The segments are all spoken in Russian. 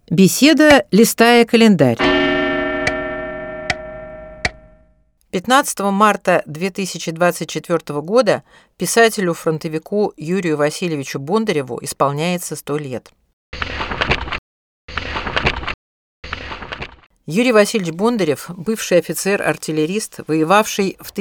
Беседа, листая календарь. 15 марта 2024 года писателю-фронтовику Юрию Васильевичу Бондареву исполняется 100 лет. Юрий Васильевич Бондарев, бывший офицер-артиллерист, воевавший в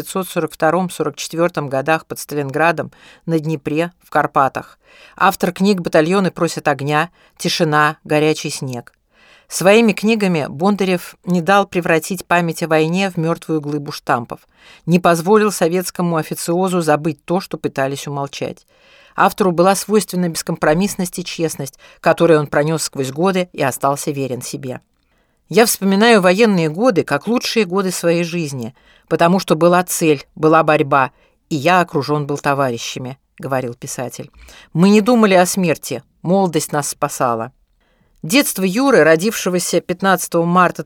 1942-44 годах под Сталинградом, на Днепре, в Карпатах. Автор книг «Батальоны просят огня», «Тишина», «Горячий снег». Своими книгами Бондарев не дал превратить память о войне в мертвую глыбу штампов, не позволил советскому официозу забыть то, что пытались умолчать. Автору была свойственна бескомпромиссность и честность, которые он пронес сквозь годы и остался верен себе. «Я вспоминаю военные годы как лучшие годы своей жизни, потому что была цель, была борьба, и я окружен был товарищами», — говорил писатель. «Мы не думали о смерти, молодость нас спасала». Детство Юры, родившегося 15 марта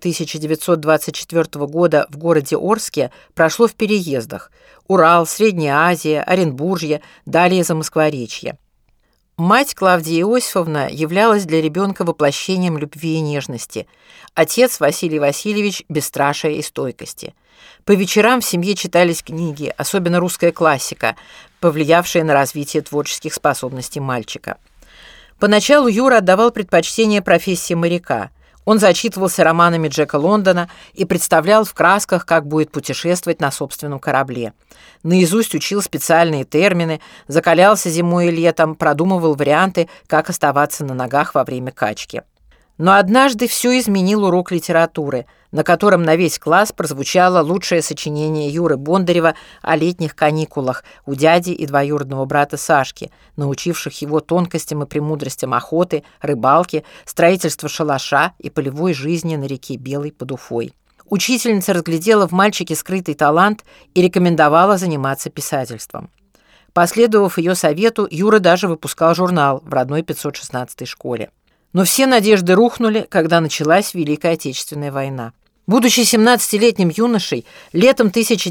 1924 года в городе Орске, прошло в переездах: Урал, Средняя Азия, Оренбуржье, далее Замоскворечье. Мать Клавдия Иосифовна являлась для ребенка воплощением любви и нежности. Отец Василий Васильевич – бесстрашия и стойкости. По вечерам в семье читались книги, особенно русская классика, повлиявшая на развитие творческих способностей мальчика. Поначалу Юра отдавал предпочтение профессии моряка. Он зачитывался романами Джека Лондона и представлял в красках, как будет путешествовать на собственном корабле. Наизусть учил специальные термины, закалялся зимой и летом, продумывал варианты, как оставаться на ногах во время качки. Но однажды все изменил урок литературы, на котором на весь класс прозвучало лучшее сочинение Юры Бондарева о летних каникулах у дяди и двоюродного брата Сашки, научивших его тонкостям и премудростям охоты, рыбалки, строительства шалаша и полевой жизни на реке Белой под Уфой. Учительница разглядела в мальчике скрытый талант и рекомендовала заниматься писательством. Последовав ее совету, Юра даже выпускал журнал в родной 516-й школе. Но все надежды рухнули, когда началась Великая Отечественная война. Будучи 17-летним юношей, летом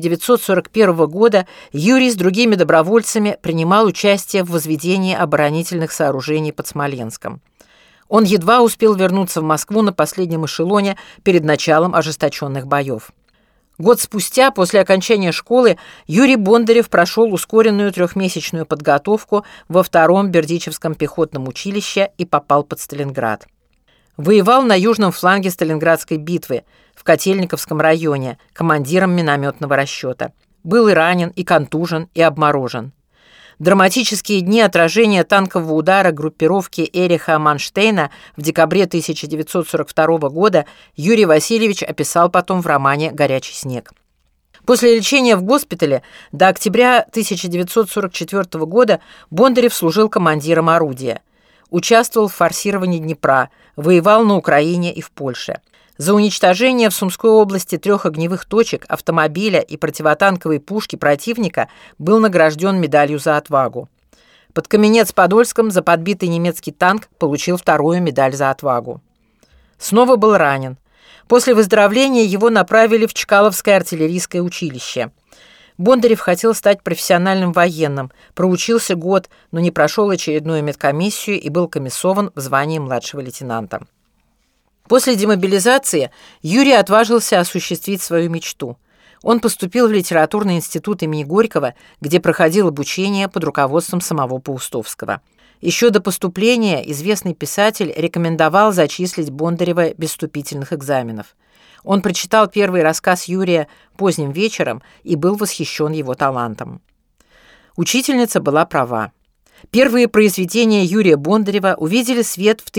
1941 года Юрий с другими добровольцами принимал участие в возведении оборонительных сооружений под Смоленском. Он едва успел вернуться в Москву на последнем эшелоне перед началом ожесточенных боев. Год спустя, после окончания школы, Юрий Бондарев прошел ускоренную 3-месячную подготовку во 2-м Бердичевском пехотном училище и попал под Сталинград. Воевал на южном фланге Сталинградской битвы в Котельниковском районе командиром минометного расчета. Был и ранен, и контужен, и обморожен. Драматические дни отражения танкового удара группировки Эриха Манштейна в декабре 1942 года Юрий Васильевич описал потом в романе «Горячий снег». После лечения в госпитале до октября 1944 года Бондарев служил командиром орудия. Участвовал в форсировании Днепра, воевал на Украине и в Польше. За уничтожение в Сумской области 3 огневых точек, автомобиля и противотанковой пушки противника был награжден медалью за отвагу. Под Каменец-Подольском за подбитый немецкий танк получил 2-ю медаль за отвагу. Снова был ранен. После выздоровления его направили в Чкаловское артиллерийское училище. Бондарев хотел стать профессиональным военным, проучился год, но не прошел очередную медкомиссию и был комиссован в звании младшего лейтенанта. После демобилизации Юрий отважился осуществить свою мечту. Он поступил в литературный институт имени Горького, где проходил обучение под руководством самого Паустовского. Еще до поступления известный писатель рекомендовал зачислить Бондарева без вступительных экзаменов. Он прочитал первый рассказ Юрия поздним вечером и был восхищен его талантом. Учительница была права. Первые произведения Юрия Бондарева увидели свет в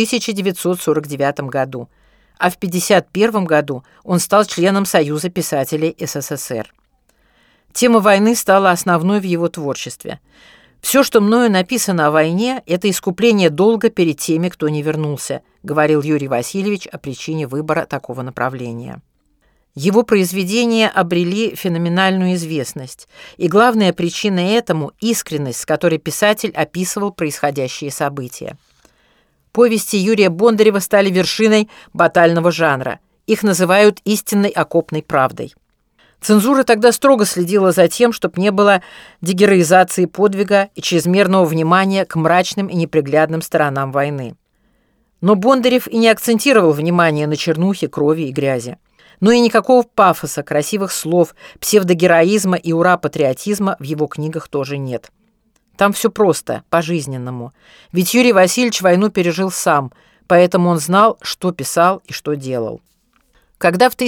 1949 году, а в 1951 году он стал членом Союза писателей СССР. Тема войны стала основной в его творчестве. «Все, что мною написано о войне, это искупление долга перед теми, кто не вернулся», говорил Юрий Васильевич о причине выбора такого направления. Его произведения обрели феноменальную известность, и главная причина этому – искренность, с которой писатель описывал происходящие события. Повести Юрия Бондарева стали вершиной батального жанра. Их называют истинной окопной правдой. Цензура тогда строго следила за тем, чтобы не было дегероизации подвига и чрезмерного внимания к мрачным и неприглядным сторонам войны. Но Бондарев и не акцентировал внимание на чернухе, крови и грязи. Но и никакого пафоса, красивых слов, псевдогероизма и ура-патриотизма в его книгах тоже нет. Там все просто, по-жизненному. Ведь Юрий Васильевич войну пережил сам, поэтому он знал, что писал и что делал. Когда в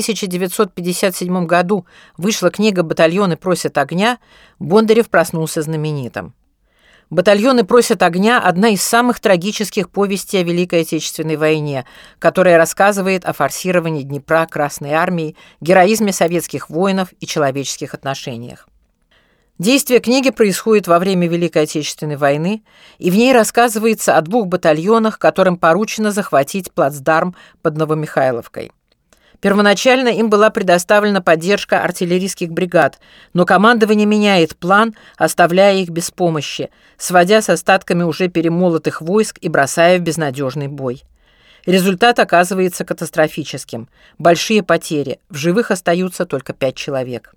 1957 году вышла книга «Батальоны просят огня», Бондарев проснулся знаменитым. «Батальоны просят огня» — одна из самых трагических повестей о Великой Отечественной войне, которая рассказывает о форсировании Днепра Красной армией, героизме советских воинов и человеческих отношениях. Действие книги происходит во время Великой Отечественной войны, и в ней рассказывается о 2 батальонах, которым поручено захватить плацдарм под Новомихайловкой. Первоначально им была предоставлена поддержка артиллерийских бригад, но командование меняет план, оставляя их без помощи, сводя с остатками уже перемолотых войск и бросая в безнадежный бой. Результат оказывается катастрофическим. Большие потери, в живых остаются только 5 человек.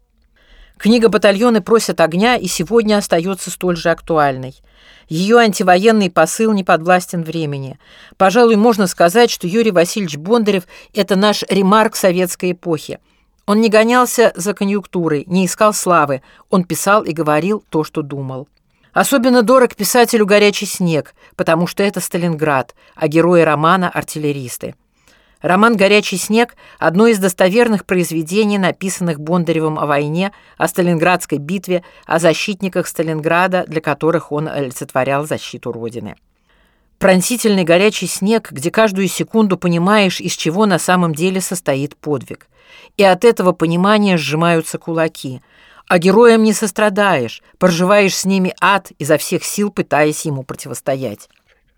Книга «Батальоны просят огня» и сегодня остается столь же актуальной. Ее антивоенный посыл не подвластен времени. Пожалуй, можно сказать, что Юрий Васильевич Бондарев – это наш Ремарк советской эпохи. Он не гонялся за конъюнктурой, не искал славы, он писал и говорил то, что думал. Особенно дорог писателю «Горячий снег», потому что это Сталинград, а герои романа – артиллеристы. Роман «Горячий снег» – одно из достоверных произведений, написанных Бондаревым о войне, о Сталинградской битве, о защитниках Сталинграда, для которых он олицетворял защиту Родины. Пронзительный горячий снег, где каждую секунду понимаешь, из чего на самом деле состоит подвиг. И от этого понимания сжимаются кулаки. А героям не сострадаешь, проживаешь с ними ад, изо всех сил пытаясь ему противостоять.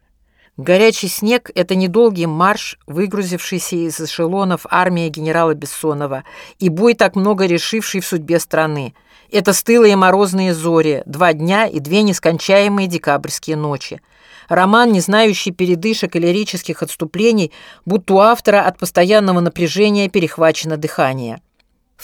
«Горячий снег» — это недолгий марш, выгрузившийся из эшелонов армии генерала Бессонова, и бой, так много решивший в судьбе страны. Это стылые морозные зори, 2 дня и 2 нескончаемые декабрьские ночи. Роман, не знающий передышек и лирических отступлений, будто у автора от постоянного напряжения перехвачено дыхание. В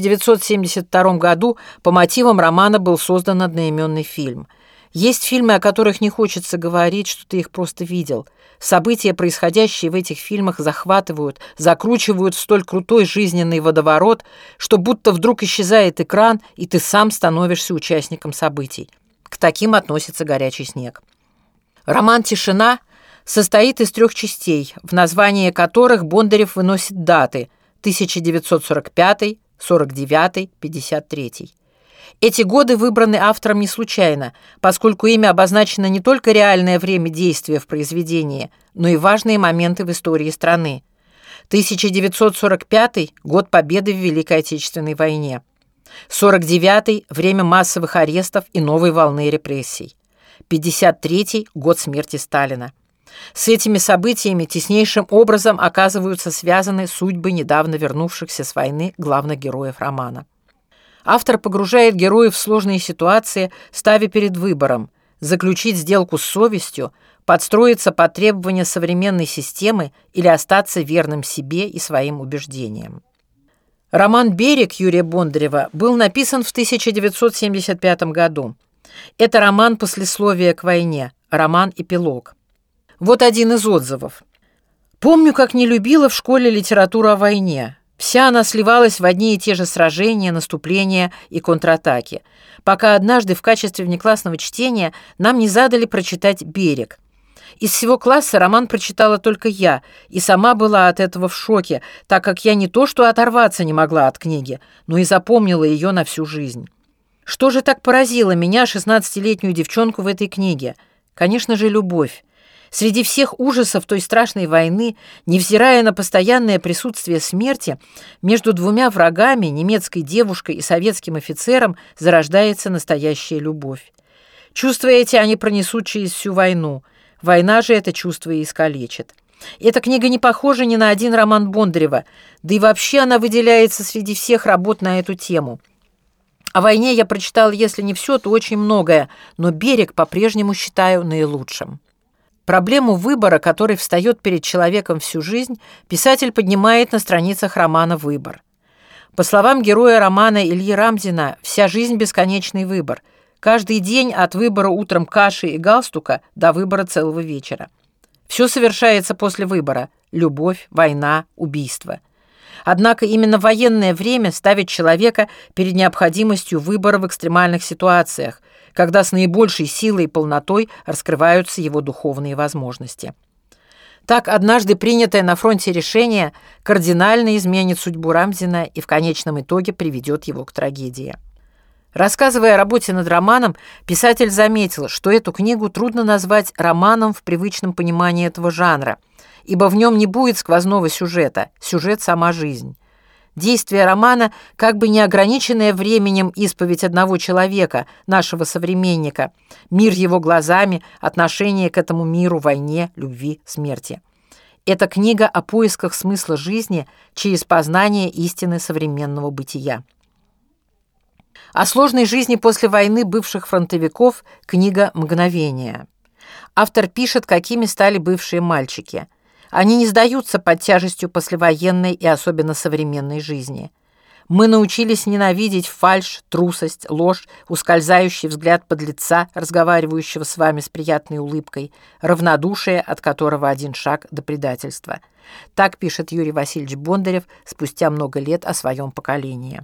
1972 году по мотивам романа был создан одноименный фильм. Есть фильмы, о которых не хочется говорить, что ты их просто видел. События, происходящие в этих фильмах, захватывают, закручивают в столь крутой жизненный водоворот, что будто вдруг исчезает экран, и ты сам становишься участником событий. К таким относится «Горячий снег». Роман «Тишина» состоит из 3 частей, в название которых Бондарев выносит даты 1945, 49, 53. Эти годы выбраны автором не случайно, поскольку ими обозначено не только реальное время действия в произведении, но и важные моменты в истории страны. 1945 – год победы в Великой Отечественной войне. 49 – время массовых арестов и новой волны репрессий. 53 – год смерти Сталина. С этими событиями теснейшим образом оказываются связаны судьбы недавно вернувшихся с войны главных героев романа. Автор погружает героев в сложные ситуации, ставя перед выбором – заключить сделку с совестью, подстроиться под требования современной системы или остаться верным себе и своим убеждениям. Роман «Берег» Юрия Бондарева был написан в 1975 году. Это роман послесловия к войне, роман-эпилог. Вот один из отзывов. «Помню, как не любила в школе литературу о войне. Вся она сливалась в одни и те же сражения, наступления и контратаки, пока однажды в качестве внеклассного чтения нам не задали прочитать «Берег». Из всего класса роман прочитала только я, и сама была от этого в шоке, так как я не то что оторваться не могла от книги, но и запомнила ее на всю жизнь. Что же так поразило меня, 16-летнюю девчонку, в этой книге? Конечно же, любовь. Среди всех ужасов той страшной войны, невзирая на постоянное присутствие смерти, между 2 врагами, немецкой девушкой и советским офицером, зарождается настоящая любовь. Чувства эти они пронесут через всю войну. Война же это чувство и искалечит. Эта книга не похожа ни на один роман Бондарева, да и вообще она выделяется среди всех работ на эту тему. О войне я прочитала, если не все, то очень многое, но «Берег» по-прежнему считаю наилучшим. Проблему выбора, который встает перед человеком всю жизнь, писатель поднимает на страницах романа «Выбор». По словам героя романа Ильи Рамзина, вся жизнь – бесконечный выбор. Каждый день от выбора утром каши и галстука до выбора целого вечера. Все совершается после выбора: любовь, война, убийство. Однако именно военное время ставит человека перед необходимостью выбора в экстремальных ситуациях, когда с наибольшей силой и полнотой раскрываются его духовные возможности. Так, однажды принятое на фронте решение кардинально изменит судьбу Рамзина и в конечном итоге приведет его к трагедии. Рассказывая о работе над романом, писатель заметил, что эту книгу трудно назвать романом в привычном понимании этого жанра, ибо в нем не будет сквозного сюжета, сюжет — сама жизнь. Действие романа как бы неограниченная временем исповедь одного человека, нашего современника, мир его глазами, отношение к этому миру, войне, любви, смерти. Это книга о поисках смысла жизни через познание истины современного бытия. О сложной жизни после войны бывших фронтовиков книга «Мгновение». Автор пишет, какими стали бывшие мальчики. Они не сдаются под тяжестью послевоенной и особенно современной жизни. Мы научились ненавидеть фальшь, трусость, ложь, ускользающий взгляд подлеца, разговаривающего с вами с приятной улыбкой, равнодушие, от которого один шаг до предательства. Так пишет Юрий Васильевич Бондарев спустя много лет о своем поколении.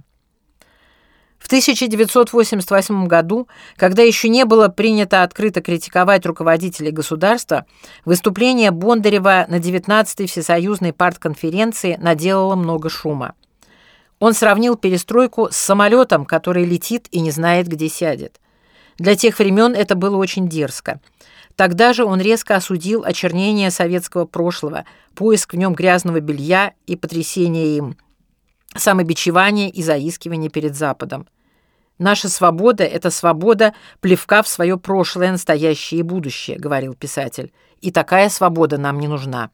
В 1988 году, когда еще не было принято открыто критиковать руководителей государства, выступление Бондарева на 19-й Всесоюзной партконференции наделало много шума. Он сравнил перестройку с самолетом, который летит и не знает, где сядет. Для тех времен это было очень дерзко. Тогда же он резко осудил очернение советского прошлого, поиск в нем грязного белья и потрясение им, самобичевание и заискивание перед Западом. «Наша свобода — это свобода плевка в свое прошлое, настоящее и будущее», — говорил писатель. «И такая свобода нам не нужна».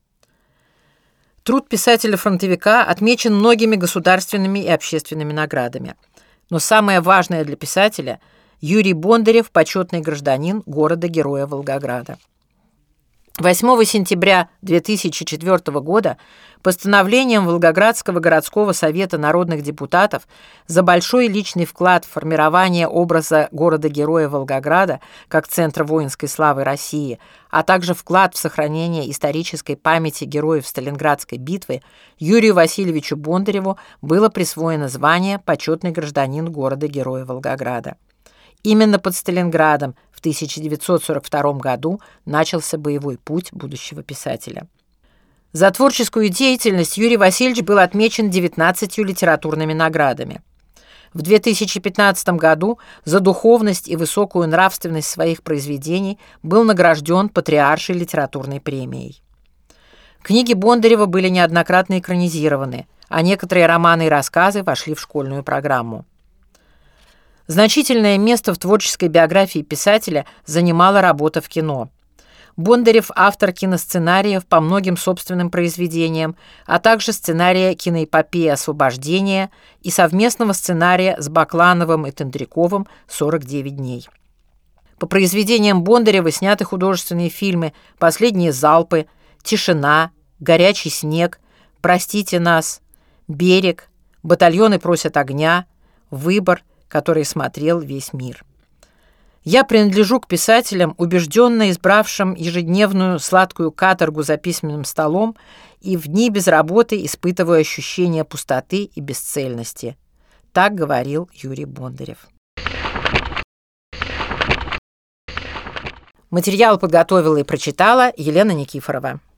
Труд писателя-фронтовика отмечен многими государственными и общественными наградами. Но самое важное для писателя — Юрий Бондарев, почетный гражданин города-героя Волгограда. 8 сентября 2004 года постановлением Волгоградского городского совета народных депутатов за большой личный вклад в формирование образа города-героя Волгограда как центра воинской славы России, а также вклад в сохранение исторической памяти героев Сталинградской битвы, Юрию Васильевичу Бондареву было присвоено звание «Почетный гражданин города-героя Волгограда». Именно под Сталинградом в 1942 году начался боевой путь будущего писателя. За творческую деятельность Юрий Васильевич был отмечен 19 литературными наградами. В 2015 году за духовность и высокую нравственность своих произведений был награжден Патриаршей литературной премией. Книги Бондарева были неоднократно экранизированы, а некоторые романы и рассказы вошли в школьную программу. Значительное место в творческой биографии писателя занимала работа в кино. Бондарев – автор киносценариев по многим собственным произведениям, а также сценария киноэпопеи «Освобождение» и совместного сценария с Баклановым и Тендряковым «49 дней». По произведениям Бондарева сняты художественные фильмы «Последние залпы», «Тишина», «Горячий снег», «Простите нас», «Берег», «Батальоны просят огня», «Выбор», который смотрел весь мир. Я принадлежу к писателям, убежденно избравшим ежедневную сладкую каторгу за письменным столом и в дни без работы испытываю ощущение пустоты и бесцельности. Так говорил Юрий Бондарев. Материал подготовила и прочитала Елена Никифорова.